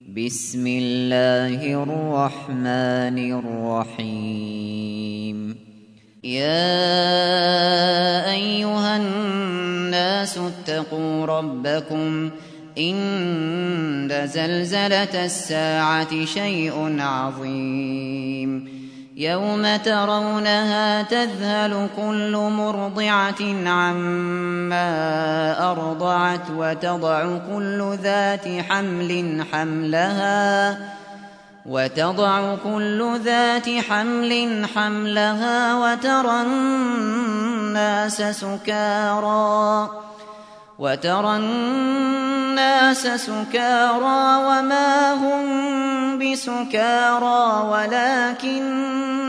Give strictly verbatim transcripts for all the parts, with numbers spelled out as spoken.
بسم الله الرحمن الرحيم يا أيها الناس اتقوا ربكم إن زلزلة الساعة شيء عظيم يوم ترونها تذهل كل مرضعة عما أرضعت وتضع كل ذات حمل حملها وتضع كل ذات حمل حملها وترى الناس سكارى وترى الناس سكارى وما هم بسكارى ولكن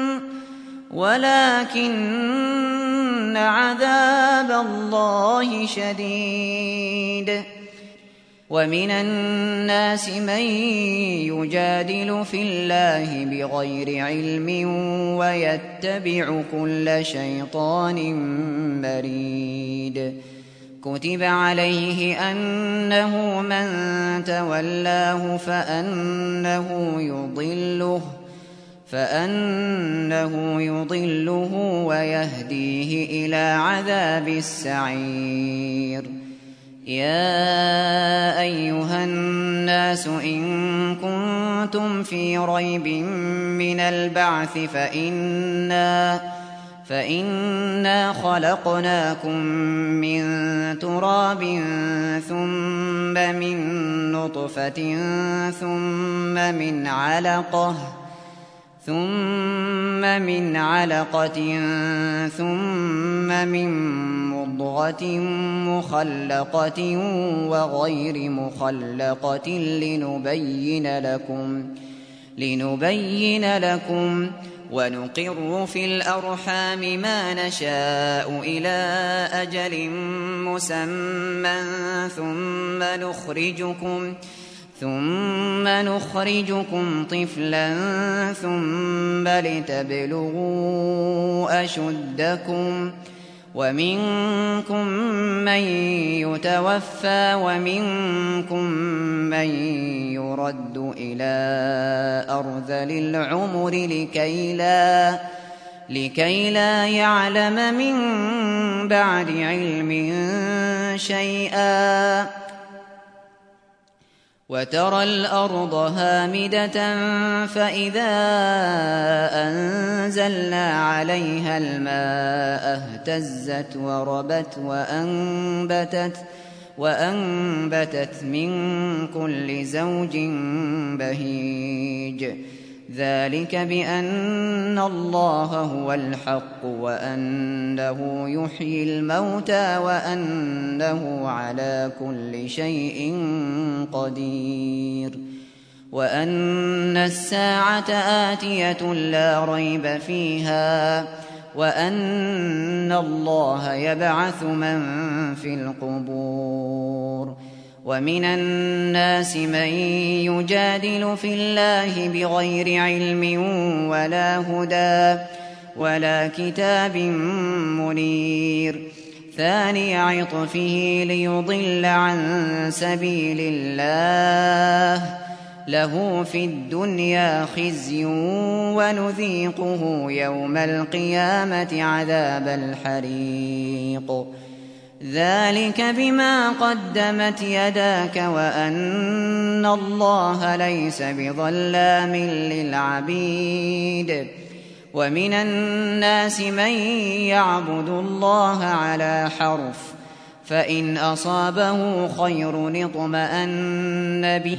ولكن عذاب الله شديد ومن الناس من يجادل في الله بغير علم ويتبع كل شيطان مريد كتب عليه أنه من تولاه فأنه يضله فأنه يضله ويهديه إلى عذاب السعير يا أيها الناس إن كنتم في ريب من البعث فإنا فإنا خلقناكم من تراب ثم من نطفة ثم من علقة ثم من علقة ثم من مضغة مخلقة وغير مخلقة لنبين لكم لنبين لكم ونقر في الأرحام ما نشاء إلى أجل مسمى ثم نخرجكم ثم نخرجكم طفلا ثم لتبلغوا أشدكم ومنكم من يتوفى ومنكم من يرد إلى أرذل العمر لكي لا, لكي لا يعلم من بعد علم شيئا وترى الأرض هامدة فإذا أنزلنا عليها الماء اهتزت وربت وأنبتت, وأنبتت من كل زوج بهيج ذلك بأن الله هو الحق وأنه يحيي الموتى وأنه على كل شيء قدير وأن الساعة آتية لا ريب فيها وأن الله يبعث من في القبور ومن الناس من يجادل في الله بغير علم ولا هدى ولا كتاب منير ثاني عطفه ليضل عن سبيل الله له في الدنيا خزي ونذيقه يوم القيامة عذاب الحريق ذلك بما قدمت يداك وأن الله ليس بظلام للعبيد ومن الناس من يعبد الله على حرف فإن أصابه خير اطمأن به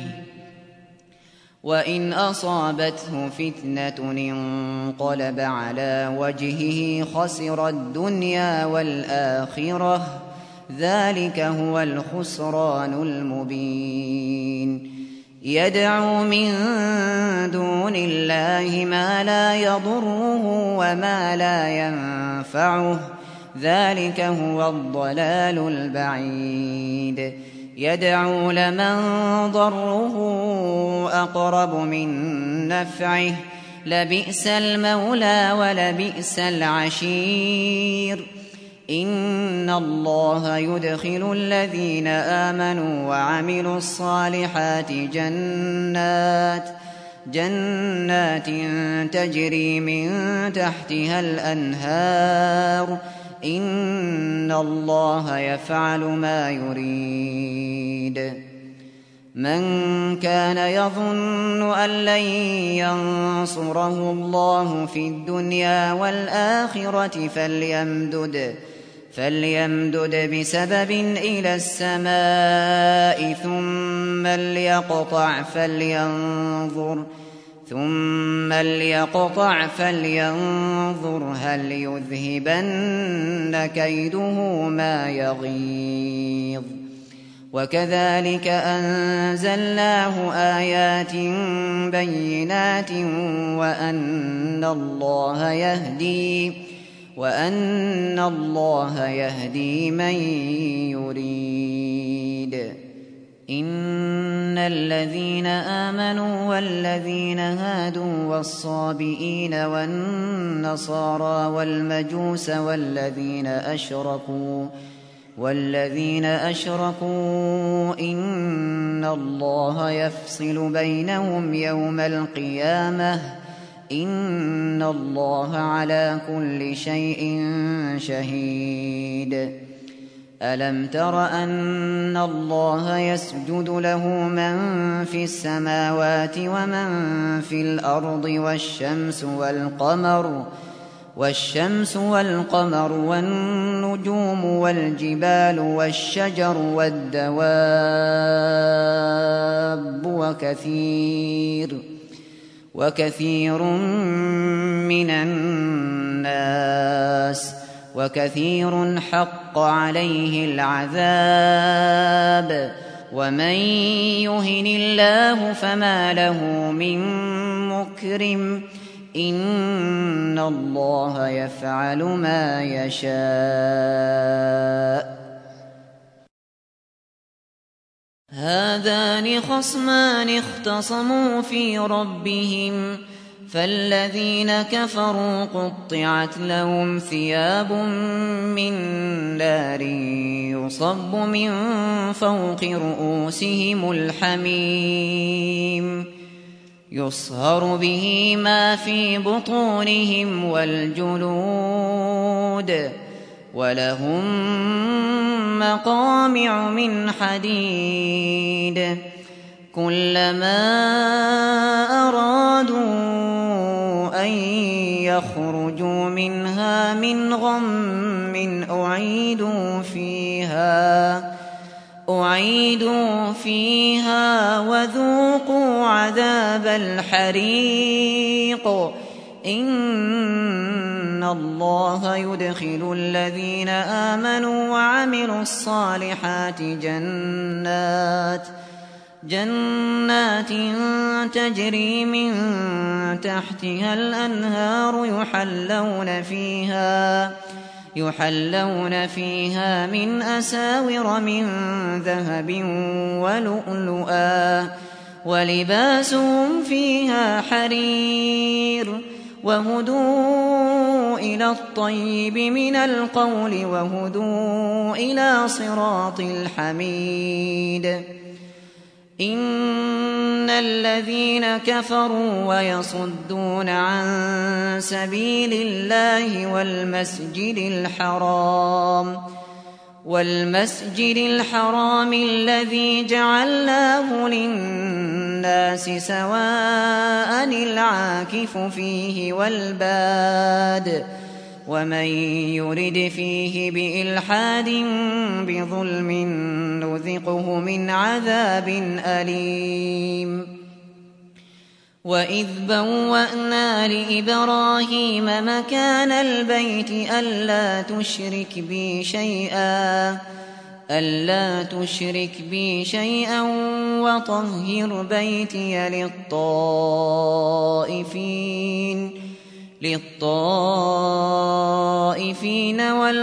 وإن أصابته فتنة انقلب على وجهه خسر الدنيا والآخرة ذلك هو الخسران المبين يدعو من دون الله ما لا يضره وما لا ينفعه ذلك هو الضلال البعيد يدعو لمن ضره أقرب من نفعه لبئس المولى ولبئس العشير إن الله يدخل الذين آمنوا وعملوا الصالحات جنات جنات تجري من تحتها الأنهار إن الله يفعل ما يريد. من كان يظن أن لن ينصره الله في الدنيا والآخرة فليمدد فليمدد بسبب إلى السماء ثم ليقطع فلينظر ثم ليقطع فلينظر هل يذهبن كيده ما يغيظ. وكذلك أنزلناه آيات بينات وأن الله يهدي وأن الله يهدي من يريد. إن الذين آمنوا والذين هادوا والصابئين والنصارى والمجوس والذين أشركوا والذين أشركوا إن الله يفصل بينهم يوم القيامة إن الله على كل شيء شهيد. ألم تر أن الله يسجد له من في السماوات ومن في الأرض والشمس والقمر والشمس والقمر والنجوم والجبال والشجر والدواب وكثير وكثير من الناس وكثير حق عليه العذاب ومن يهن الله فما له من مكرم إن الله يفعل ما يشاء. هذان خصمان اختصموا في ربهم فالذين كفروا قطعت لهم ثياب من نار يصب من فوق رؤوسهم الحميم يصهر به ما في بطونهم والجلود ولهم مقامع من حديد كلما أرادوا أن يخرجوا منها من غم أعيدوا فيها أعيدوا فيها وذوقوا عذاب الحريق إن الله يدخل الذين آمنوا وعملوا الصالحات جنات جنات تجري من تحتها الأنهار يحلون فيها يحلون فيها من أساور من ذهب ولؤلؤا ولباسهم فيها حرير وهدوا إلى الطيب من القول وهدوا إلى صراط الحميد. إن الذين كفروا ويصدون عن سبيل الله والمسجد الحرام والمسجد الحرام الذي جعلناه للناس سواء العاكف فيه والباد ومن يرد فيه بإلحاد بظلم نذقه من عذاب أليم. وإذ بوأنا لإبراهيم مكان البيت ألا تشرك بي شيئا ألا تشرك بي شيئا وطهر بيتي للطائفين للطائفين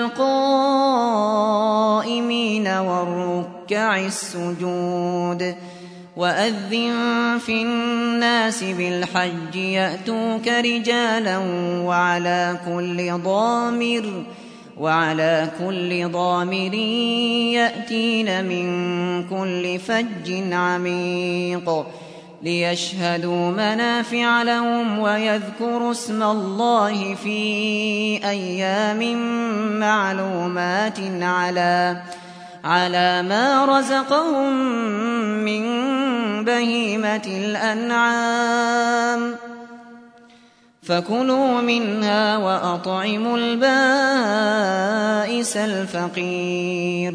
والقائمين والركع السجود. وأذن في الناس بالحج يأتوك رجالا وعلى كل ضامر وعلى كل ضامر يأتين من كل فج عميق ليشهدوا منافع لهم ويذكروا اسم الله في أيام معلومات على على ما رزقهم من بهيمة الأنعام فكلوا منها وأطعموا البائس الفقير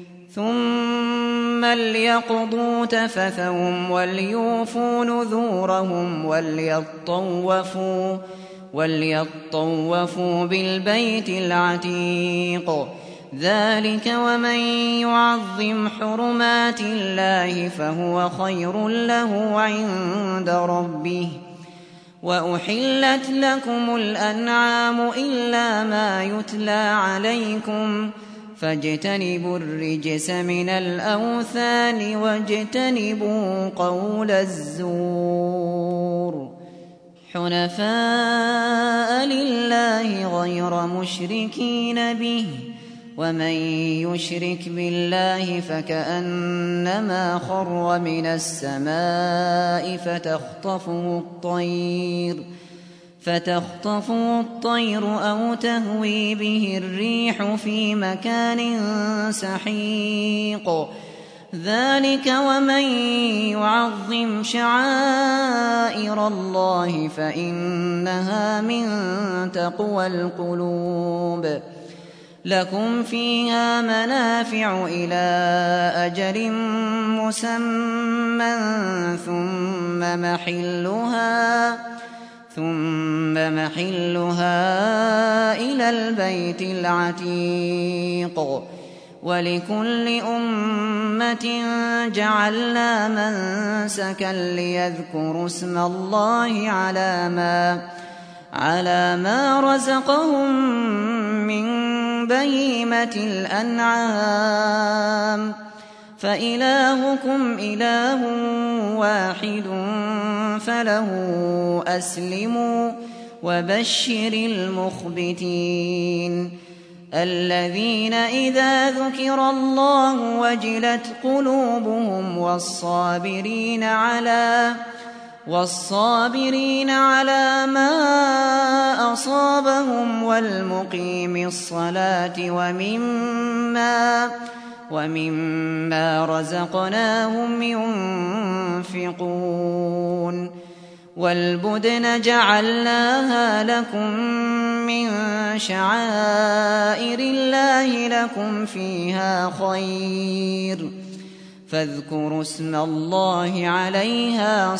ثم ليقضوا تفثهم وليوفوا نذورهم وليطوفوا وليطوفوا بالبيت العتيق ذلك ومن يعظم حرمات الله فهو خير له عند ربه وأحلت لكم الأنعام إلا ما يتلى عليكم فاجتنبوا الرجس من الأوثان واجتنبوا قول الزور حنفاء لله غير مشركين به ومن يشرك بالله فكأنما خر من السماء فتخطفه الطير فتخطفه الطير أو تهوي به الريح في مكان سحيق ذلك ومن يعظم شعائر الله فإنها من تقوى القلوب لكم فيها منافع إلى أجل مسمى ثم محلها ثم محلها إلى البيت العتيق ولكل أمة جعلنا منسكا ليذكروا اسم الله على ما على ما رزقهم من بهيمة الأنعام فإلهكم إله واحد فله أسلموا وبشر المخبتين الذين إذا ذكر الله وجلت قلوبهم والصابرين على والصابرين على ما أصابهم والمقيم الصلاة ومما ومما رزقناهم ينفقون والبدن جعلناها لكم من شعائر الله لكم فيها خير فاذكروا اسم الله عليها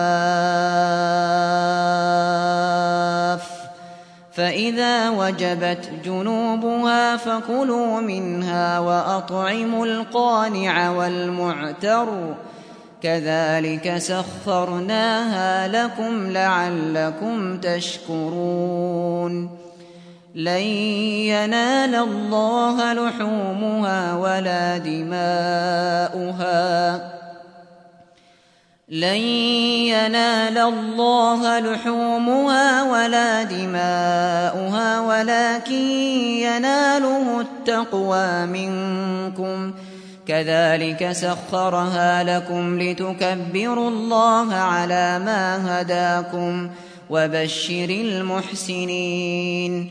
صواف فإذا وجبت جنوبها فكلوا منها وأطعموا القانع والمعتر كذلك سخرناها لكم لعلكم تشكرون لن ينال الله لحومها ولا دماؤها لن ينال الله لحومها ولا دماؤها ولكن يناله التقوى منكم كذلك سخرها لكم لتكبروا الله على ما هداكم وبشر المحسنين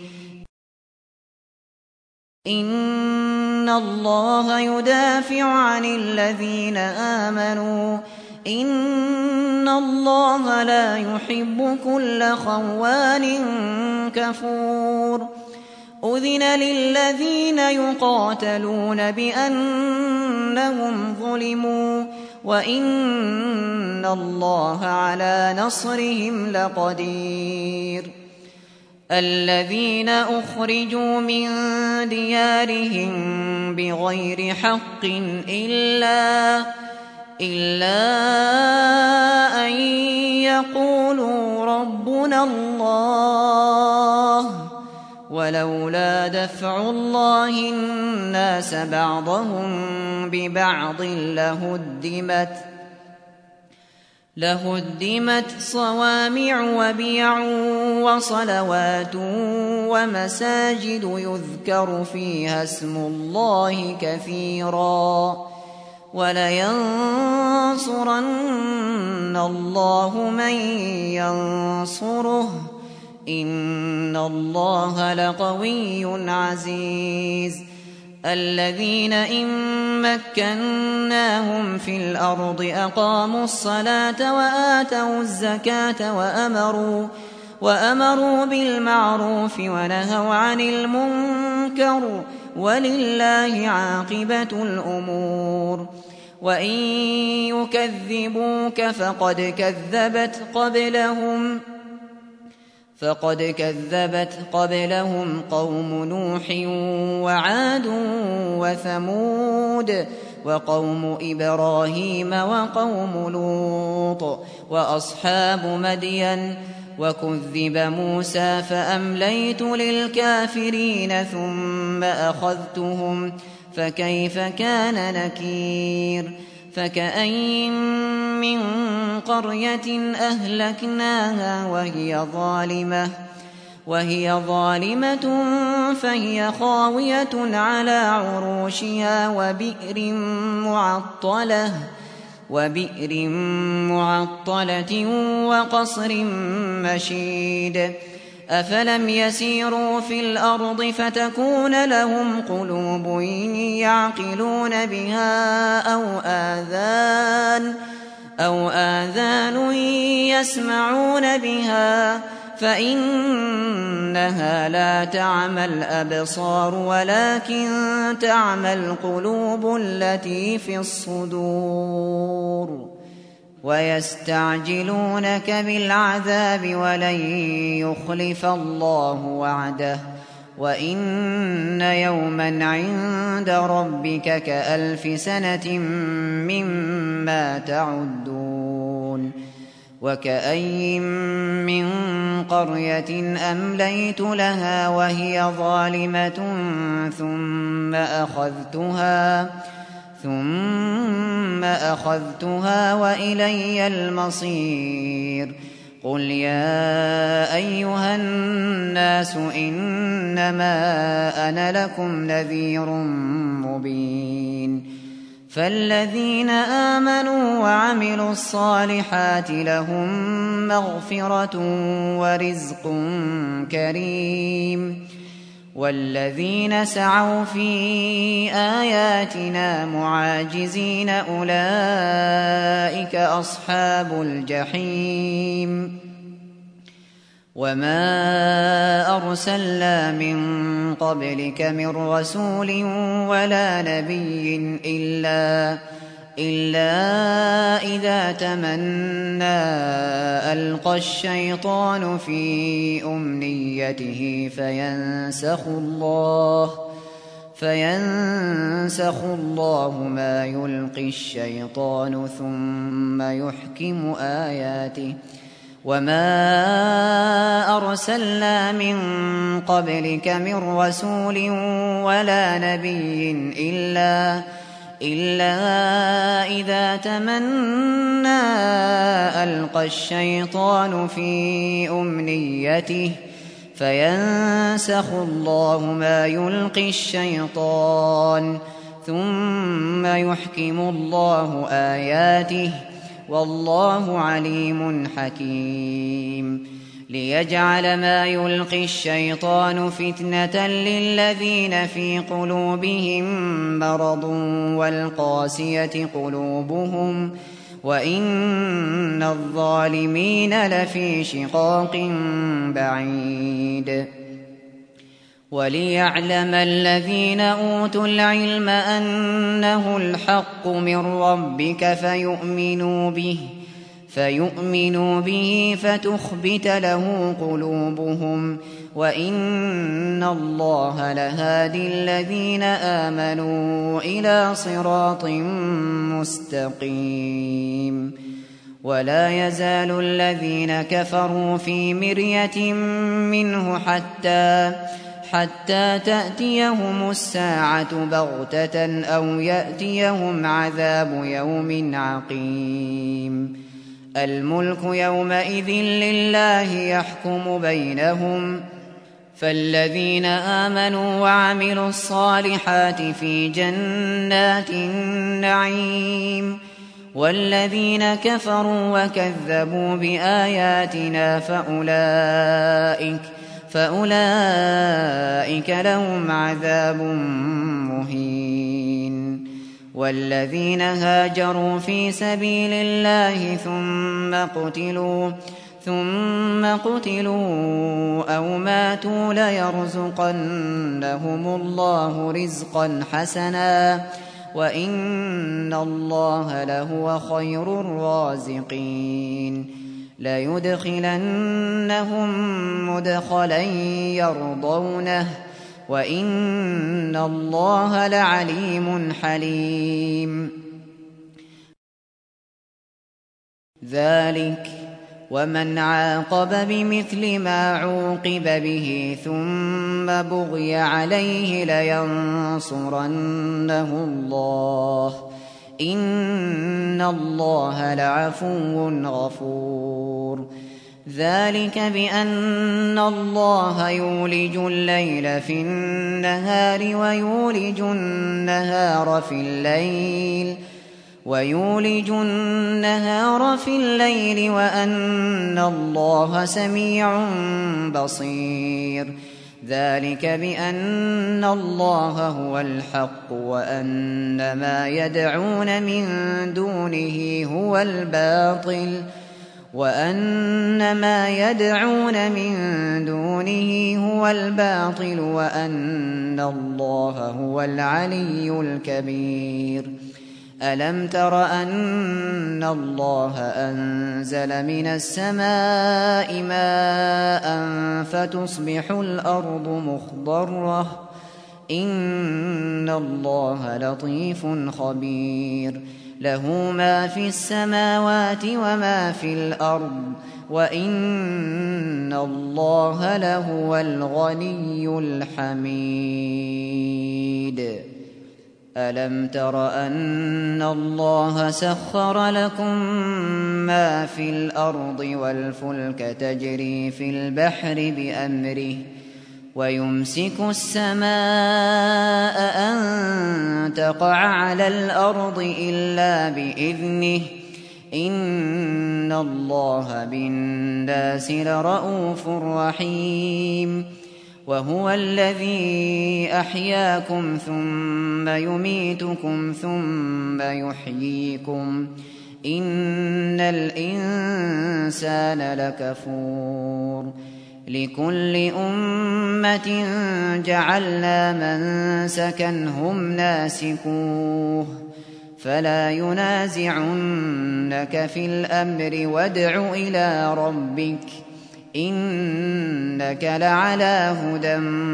إن الله يدافع عن الذين آمنوا إن الله لا يحب كل خوان كفور أذن للذين يقاتلون بأنهم ظلموا وإن الله على نصرهم لقدير الذين أخرجوا من ديارهم بغير حق إلا إلا أن يقولوا ربنا الله ولولا دفع الله الناس بعضهم ببعض لهدمت لهدمت صوامع وبيع وصلوات ومساجد يذكر فيها اسم الله كثيرا ولينصرن الله من ينصره إن الله لقوي عزيز الذين إن مكناهم في الأرض أقاموا الصلاة وآتوا الزكاة وأمروا, وأمروا بالمعروف ونهوا عن المنكر ولله عاقبة الأمور وإن يكذبوك فقد كذبت قبلهم فقد كذبت قبلهم قوم نوح وعاد وثمود وقوم إبراهيم وقوم لوط وأصحاب مدين وكذب موسى فأمليت للكافرين ثم أخذتهم فكيف كان نكير فكأين من قرية أهلكناها وهي ظالمة وهي ظالمة فهي خاوية على عروشها وبئر معطلة وبئر معطلة وقصر مشيد أفلم يسيروا في الأرض فتكون لهم قلوب يعقلون بها أو آذان أو آذان يسمعون بها فإنها لا تعمى الأبصار ولكن تعمى القلوب التي في الصدور ويستعجلونك بالعذاب ولن يخلف الله وعده وإن يوما عند ربك كألف سنة مما تعدون وكأين من قرية أمليت لها وهي ظالمة ثم أخذتها ثم أخذتها وإلي المصير قل يا أيها الناس إنما أنا لكم نذير مبين فالذين آمنوا وعملوا الصالحات لهم مغفرة ورزق كريم والذين سعوا في آياتنا معاجزين أولئك أصحاب الجحيم وما أرسلنا من قبلك من رسول ولا نبي إلا إلا إذا تمنى ألقى الشيطان في أمنيته فينسخ الله فينسخ الله ما يلقي الشيطان ثم يحكم آياته وما أرسلنا من قبلك من رسول ولا نبي إلا إلا إذا تمنى ألقى الشيطان في أمنيته فينسخ الله ما يلقي الشيطان ثم يحكم الله آياته والله عليم حكيم ليجعل ما يلقي الشيطان فتنة للذين في قلوبهم مرض والقاسية قلوبهم وإن الظالمين لفي شقاق بعيد وليعلم الذين أوتوا العلم أنه الحق من ربك فيؤمنوا به فيؤمنوا به فتخبت له قلوبهم وإن الله لهادي الذين آمنوا إلى صراط مستقيم ولا يزال الذين كفروا في مرية منه حتى حتى تأتيهم الساعة بغتة أو يأتيهم عذاب يوم عقيم الملك يومئذ لله يحكم بينهم فالذين آمنوا وعملوا الصالحات في جنات النعيم والذين كفروا وكذبوا بآياتنا فأولئك فأولئك لهم عذاب مهين والذين هاجروا في سبيل الله ثم قتلوا ثم قتلوا أو ماتوا ليرزقنهم الله رزقا حسنا وإن الله لهو خير الرازقين ليدخلنهم مدخلا يرضونه وإن الله لعليم حليم ذلك ومن عاقب بمثل ما عوقب به ثم بغي عليه لينصرنه الله إن الله لعفو غفور ذلك بأن الله يولج الليل في النهار ويولج النهار في الليل ويولج النهار في الليل وأن الله سميع بصير ذلك بأن الله هو الحق وأن ما يدعون من دونه هو الباطل وأن ما يدعون من دونه هو الباطل وأن الله هو العلي الكبير ألم تر أن الله أنزل من السماء ماء فتصبح الأرض مخضرة إن الله لطيف خبير له ما في السماوات وما في الأرض وإن الله لهو الغني الحميد ألم تر أن الله سخر لكم ما في الأرض والفلك تجري في البحر بأمره ويمسك السماء أن تقع على الأرض إلا بإذنه إن الله بالناس لرءوف رحيم وهو الذي أحياكم ثم يميتكم ثم يحييكم إن الإنسان لكفور لكل أمة جعلنا منسكا هم ناسكوه فلا ينازعنك في الأمر وادع إلى ربك إنك لعلى هدى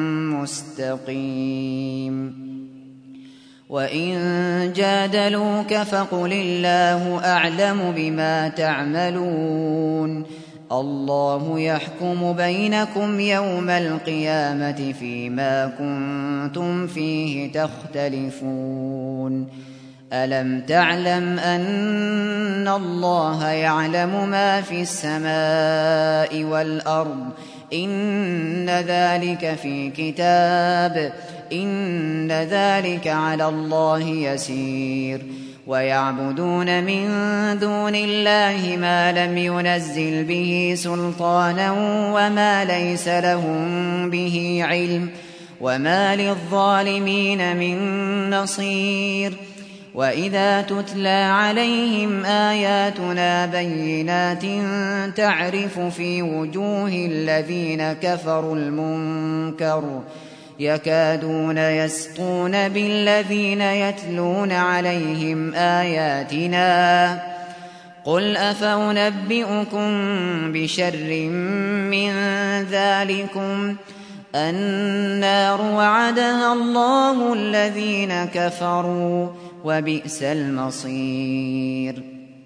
مستقيم وإن جادلوك فقل الله أعلم بما تعملون الله يحكم بينكم يوم القيامة فيما كنتم فيه تختلفون ألم تعلم أن الله يعلم ما في السماء والأرض إن ذلك في كتاب إن ذلك على الله يسير ويعبدون من دون الله ما لم ينزل به سلطانا وما ليس لهم به علم وما للظالمين من نصير وإذا تتلى عليهم آياتنا بينات تعرف في وجوه الذين كفروا المنكر يكادون يسطون بالذين يتلون عليهم آياتنا قل أفأنبئكم بشر من ذلكم النار وعدها الله الذين كفروا وبئس المصير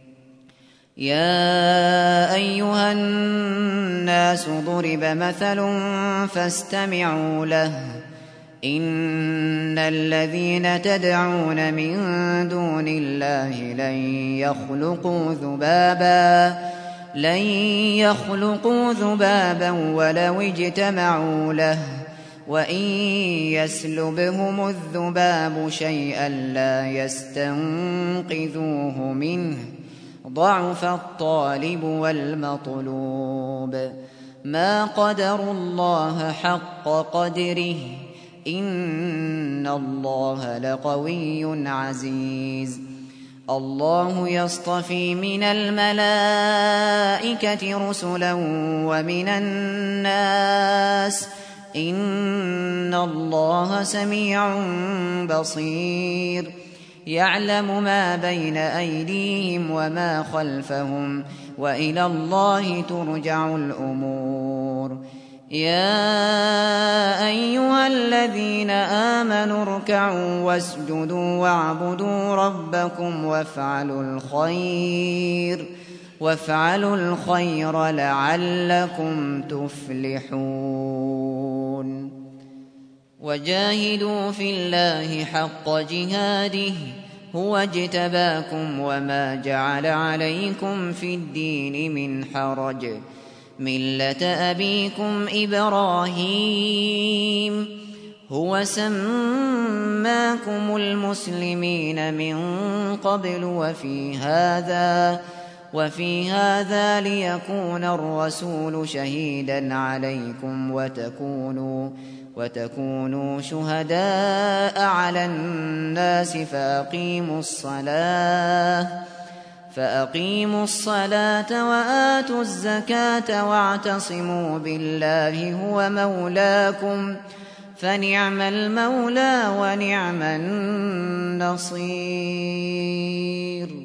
يا أيها الناس ضرب مثل فاستمعوا له إن الذين تدعون من دون الله لن يخلقوا ذبابا لن يخلقوا ذبابا ولو اجتمعوا له وإن يسلبهم الذباب شيئا لا يستنقذوه منه ضعف الطالب والمطلوب ما قدروا الله حق قدره إن الله لقوي عزيز الله يصطفي من الملائكة رسلا ومن الناس إن الله سميع بصير يعلم ما بين أيديهم وما خلفهم وإلى الله ترجع الأمور يا أيها الذين آمنوا اركعوا واسجدوا واعبدوا ربكم وافعلوا الخير وافعلوا الخير لعلكم تفلحون وجاهدوا في الله حق جهاده هو اجتباكم وما جعل عليكم في الدين من حرج ملة أبيكم إبراهيم هو سماكم المسلمين من قبل وفي هذا وفي هذا ليكون الرسول شهيدا عليكم وتكونوا وتكونوا شهداء على الناس فأقيموا الصلاة فأقيموا الصلاة وآتوا الزكاة واعتصموا بالله هو مولاكم فنعم المولى ونعم النصير